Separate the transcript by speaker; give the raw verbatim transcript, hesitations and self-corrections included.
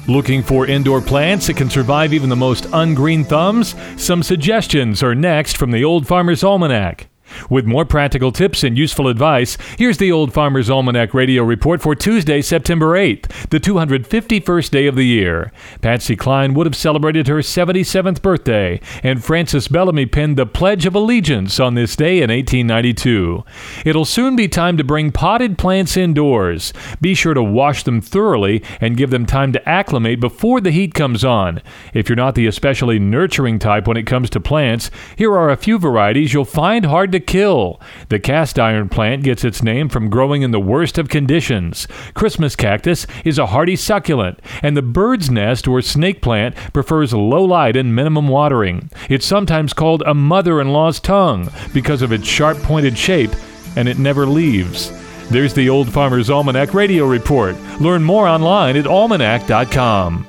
Speaker 1: Looking for indoor plants that can survive even the most ungreen thumbs? Some suggestions are next from the Old Farmer's Almanac. With more practical tips and useful advice, here's the Old Farmer's Almanac radio report for Tuesday, September eighth, the two hundred fifty-first day of the year. Patsy Cline would have celebrated her seventy-seventh birthday, and Francis Bellamy penned the Pledge of Allegiance on this day in eighteen ninety-two. It'll soon be time to bring potted plants indoors. Be sure to wash them thoroughly and give them time to acclimate before the heat comes on. If you're not the especially nurturing type when it comes to plants, here are a few varieties you'll find hard to kill. The cast iron plant gets its name from growing in the worst of conditions. Christmas cactus is a hardy succulent, and the bird's nest or snake plant prefers low light and minimum watering. It's sometimes called a mother-in-law's tongue because of its sharp-pointed shape, and it never leaves. There's the Old Farmer's Almanac radio report. Learn more online at almanac dot com.